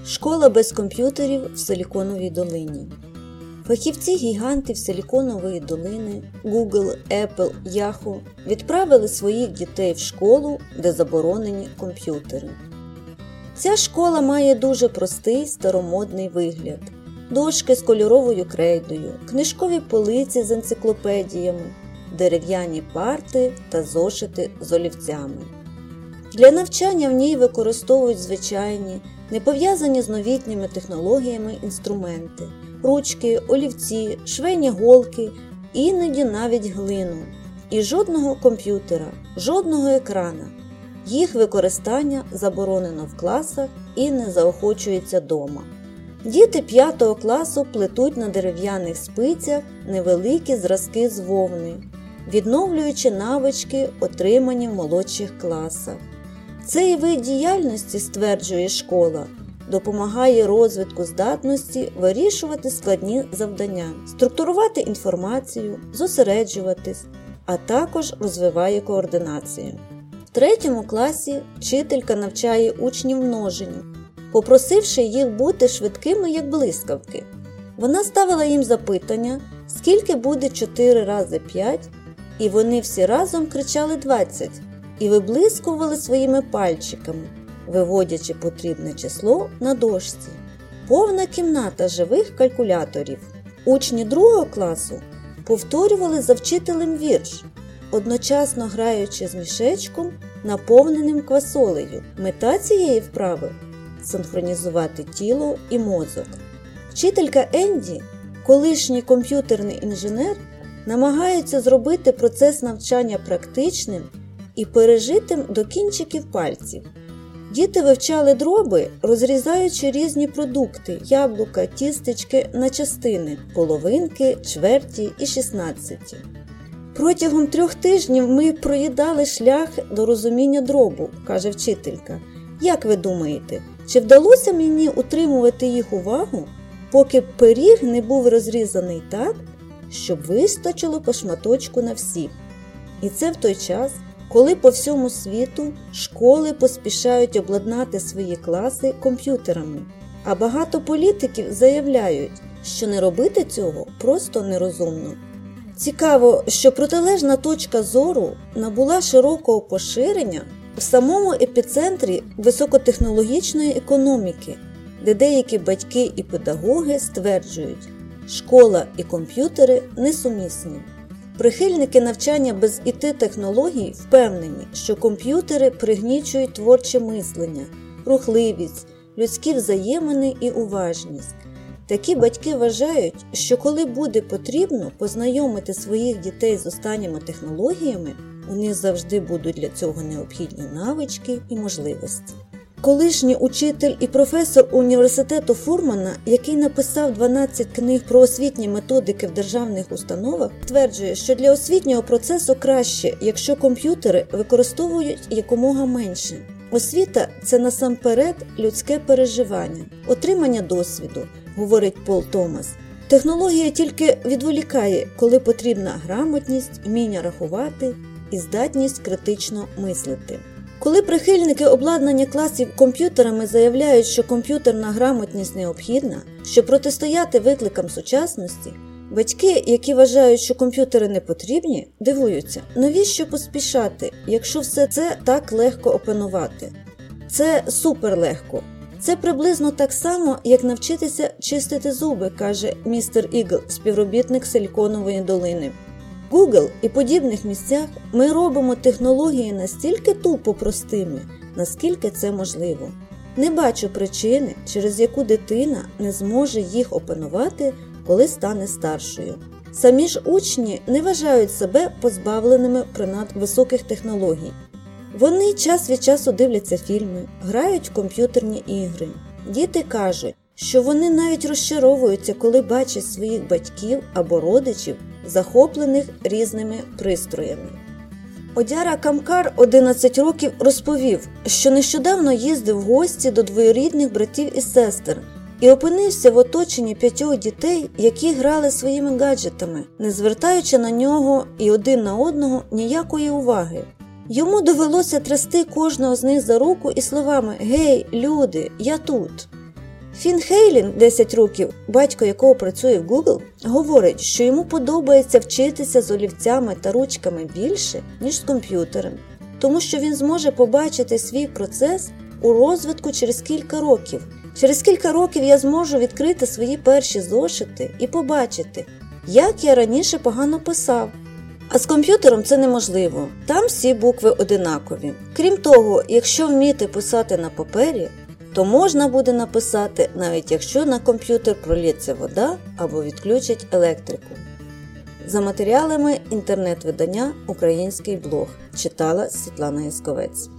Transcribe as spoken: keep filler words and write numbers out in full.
Школа без комп'ютерів в Силіконовій долині. Фахівці-гігантів Силіконової долини Google, Apple, Yahoo відправили своїх дітей в школу, де заборонені комп'ютери. Ця школа має дуже простий старомодний вигляд. Дошки з кольоровою крейдою, книжкові полиці з енциклопедіями, дерев'яні парти та зошити з олівцями. Для навчання в ній використовують звичайні, не пов'язані з новітніми технологіями інструменти – ручки, олівці, швейні голки, іноді навіть глину. І жодного комп'ютера, жодного екрана. Їх використання заборонено в класах і не заохочується дома. Діти п'ятого класу плетуть на дерев'яних спицях невеликі зразки з вовни, відновлюючи навички, отримані в молодших класах. Цей вид діяльності, стверджує школа, допомагає розвитку здатності вирішувати складні завдання, структурувати інформацію, зосереджуватись, а також розвиває координацію. В третьому класі вчителька навчає учнів множенню, попросивши їх бути швидкими, як блискавки. Вона ставила їм запитання, скільки буде чотири рази п'ять, і вони всі разом кричали двадцять і виблискували своїми пальчиками, виводячи потрібне число на дошці. Повна кімната живих калькуляторів. Учні другого класу повторювали за вчителем вірш, одночасно граючи з мішечком, наповненим квасолею. Мета цієї вправи – синхронізувати тіло і мозок. Вчителька Енді, колишній комп'ютерний інженер, намагається зробити процес навчання практичним і пережитим до кінчиків пальців. Діти вивчали дроби, розрізаючи різні продукти – яблука, тістечки на частини – половинки, чверті і шістнадцяті. Протягом трьох тижнів ми проїдали шлях до розуміння дробу, каже вчителька. Як ви думаєте, чи вдалося мені утримувати їх увагу, поки пиріг не був розрізаний так, щоб вистачило по шматочку на всіх? І це в той час, коли по всьому світу школи поспішають обладнати свої класи комп'ютерами. А багато політиків заявляють, що не робити цього просто нерозумно. Цікаво, що протилежна точка зору набула широкого поширення в самому епіцентрі високотехнологічної економіки, де деякі батьки і педагоги стверджують, школа і комп'ютери несумісні. Прихильники навчання без і те-технологій впевнені, що комп'ютери пригнічують творче мислення, рухливість, людські взаємини і уважність. Такі батьки вважають, що коли буде потрібно познайомити своїх дітей з останніми технологіями, у них завжди будуть для цього необхідні навички і можливості. Колишній учитель і професор університету Фурмана, який написав дванадцять книг про освітні методики в державних установах, стверджує, що для освітнього процесу краще, якщо комп'ютери використовують якомога менше. Освіта – це насамперед людське переживання, отримання досвіду, говорить Пол Томас. Технологія тільки відволікає, коли потрібна грамотність, вміння рахувати і здатність критично мислити. Коли прихильники обладнання класів комп'ютерами заявляють, що комп'ютерна грамотність необхідна, щоб протистояти викликам сучасності, батьки, які вважають, що комп'ютери не потрібні, дивуються, навіщо поспішати, якщо все це так легко опанувати. Це суперлегко. Це приблизно так само, як навчитися чистити зуби, каже містер Ігл, співробітник Силіконової долини. В Google і подібних місцях ми робимо технології настільки тупо простими, наскільки це можливо. Не бачу причини, через яку дитина не зможе їх опанувати, коли стане старшою. Самі ж учні не вважають себе позбавленими принад високих технологій. Вони час від часу дивляться фільми, грають в комп'ютерні ігри. Діти кажуть, що вони навіть розчаровуються, коли бачать своїх батьків або родичів, захоплених різними пристроями. Одяра Камкар, одинадцять років, розповів, що нещодавно їздив в гості до двоюрідних братів і сестер і опинився в оточенні п'ятьох дітей, які грали своїми гаджетами, не звертаючи на нього і один на одного ніякої уваги. Йому довелося трясти кожного з них за руку і словами «Гей, люди, я тут!». Фін Хейлін, десять років, батько якого працює в Google, говорить, що йому подобається вчитися з олівцями та ручками більше, ніж з комп'ютером, тому що він зможе побачити свій процес у розвитку через кілька років. Через кілька років я зможу відкрити свої перші зошити і побачити, як я раніше погано писав. А з комп'ютером це неможливо, там всі букви одинакові. Крім того, якщо вміти писати на папері, то можна буде написати, навіть якщо на комп'ютер пролється вода або відключать електрику. За матеріалами інтернет-видання «Український блог» читала Світлана Ясковець.